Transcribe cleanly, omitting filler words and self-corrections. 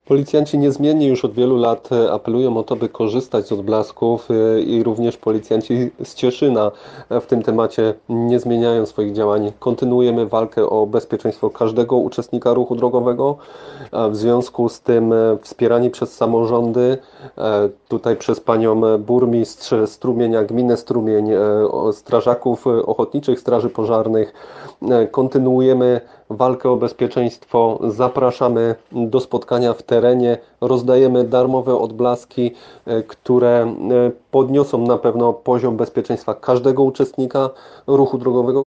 Policjanci niezmiennie już od wielu lat apelują o to, by korzystać z odblasków i również policjanci z Cieszyna w tym temacie nie zmieniają swoich działań. Kontynuujemy walkę o bezpieczeństwo każdego uczestnika ruchu drogowego. W związku z tym wspierani przez samorządy, tutaj przez panią burmistrz Strumienia, gminę Strumień, strażaków Ochotniczych Straży Pożarnych, kontynuujemy walkę o bezpieczeństwo. Zapraszamy do spotkania w terenie. Rozdajemy darmowe odblaski, które podniosą na pewno poziom bezpieczeństwa każdego uczestnika ruchu drogowego.